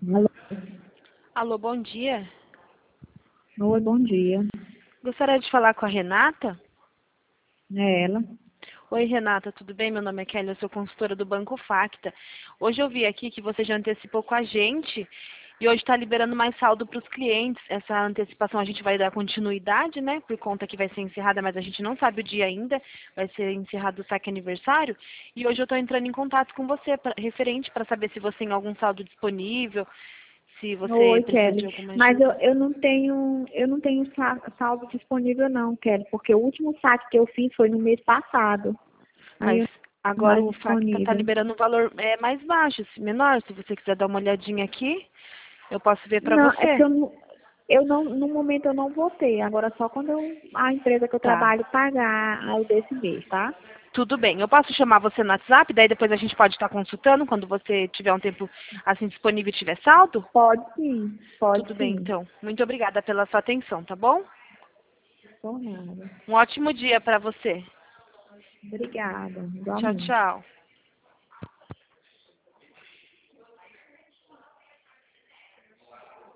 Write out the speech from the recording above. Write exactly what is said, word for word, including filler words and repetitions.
Alô. Alô, bom dia. Oi, bom dia. Gostaria de falar com a Renata? É ela. Oi, Renata, tudo bem? Meu nome é Kelly, eu sou consultora do Banco Facta. Hoje eu vi aqui que você já antecipou com a gente e hoje está liberando mais saldo para os clientes. Essa antecipação a gente vai dar continuidade, né? Por conta que vai ser encerrada, mas a gente não sabe o dia ainda. Vai ser encerrado o saque aniversário. E hoje eu estou entrando em contato com você, pra, referente, para saber se você tem algum saldo disponível, se você Oi, precisa Kelly. de alguma Mas eu, ajuda. eu não tenho, eu não tenho sa- saldo disponível não, Kelly, porque o último saque que eu fiz foi no mês passado. Aí Mas eu não tenho agora mais o Facta está disponível. liberando um valor é, mais baixo, se- menor. Se você quiser dar uma olhadinha aqui, eu posso ver para Não, é porque você. eu não, eu não, no momento eu não vou ter. Agora só quando eu, a empresa que eu Tá, trabalho pagar aí desse mês, tá? tudo bem. Eu posso chamar você no WhatsApp, daí depois a gente pode estar consultando quando você tiver um tempo assim disponível e tiver saldo? Pode sim, pode Tudo bem, sim. então. Muito obrigada pela sua atenção, tá bom? Por nada. Um ótimo dia para você. Obrigada, Tchau, igualmente. tchau.